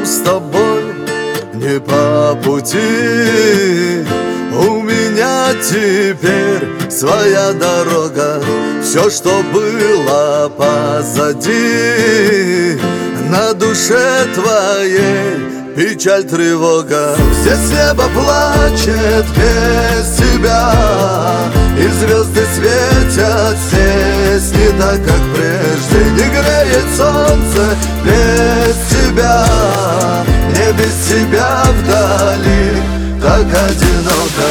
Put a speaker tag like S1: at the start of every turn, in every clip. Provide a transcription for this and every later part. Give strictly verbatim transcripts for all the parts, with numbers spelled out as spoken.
S1: с тобой не по пути. У меня теперь своя дорога. Все, что было позади, на душе твоей печаль, тревога. Здесь небо плачет без тебя, и звезды светят здесь не так, как прежде. Не греет солнце без тебя, мне без тебя вдали так одиноко.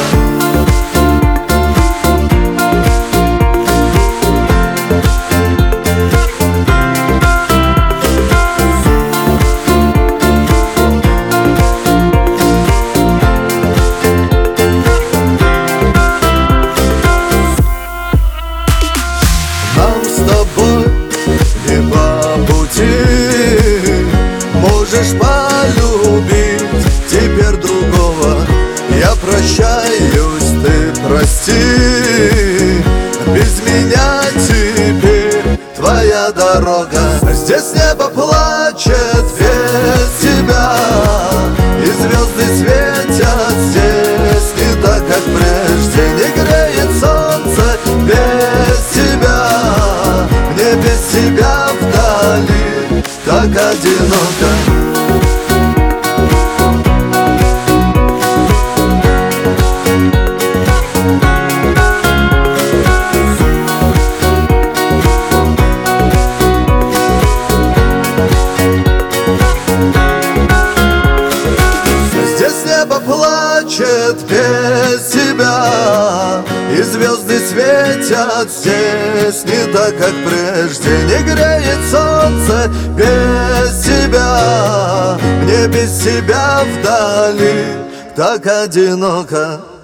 S1: Нам с тобой не по пути. Можешь полюбить теперь другого. Я прощаюсь, ты прости. Без меня теперь твоя дорога. Здесь небо плачет без тебя, и звезды светят здесь не так, как прежде. Не греет солнце без тебя, мне без тебя вдали так одиноко. Здесь небо плачет без тебя, и звезды светят здесь не так, как прежде. Не греет солнце без тебя, мне без тебя вдали так одиноко.